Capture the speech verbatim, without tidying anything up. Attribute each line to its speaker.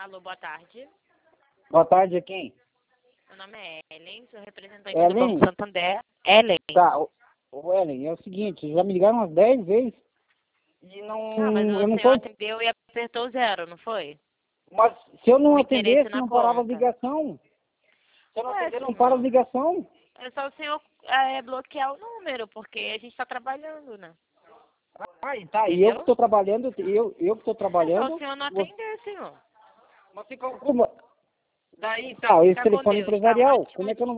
Speaker 1: Alô, boa tarde.
Speaker 2: Boa tarde, a quem?
Speaker 1: Meu nome é Ellen, sou representante
Speaker 2: Ellen?
Speaker 1: do Banco Santander. Ellen.
Speaker 2: Tá, ô, ô Ellen, é o seguinte, já me ligaram umas dez vezes e não,
Speaker 1: Não, mas
Speaker 2: eu
Speaker 1: o
Speaker 2: não
Speaker 1: senhor
Speaker 2: tô...
Speaker 1: atendeu e apertou zero, não foi?
Speaker 2: Mas se eu não
Speaker 1: O interesse
Speaker 2: atendesse,
Speaker 1: na
Speaker 2: não parava a
Speaker 1: conta.
Speaker 2: ligação. Se eu não
Speaker 1: Ué,
Speaker 2: atender, não
Speaker 1: senhor,
Speaker 2: para a ligação.
Speaker 1: é só o senhor é, bloquear o número, porque a gente está trabalhando, né?
Speaker 2: Ai, tá, e eu
Speaker 1: Entendeu?
Speaker 2: que estou trabalhando, eu, eu que estou
Speaker 1: É só o
Speaker 2: trabalhando...
Speaker 1: senhor não
Speaker 2: você-
Speaker 1: atender, senhor.
Speaker 2: Mas fica como... Daí, tá, esse
Speaker 1: Fica com
Speaker 2: telefone
Speaker 1: Deus, tá? Um
Speaker 2: empresarial,
Speaker 1: ótimo
Speaker 2: como é que eu não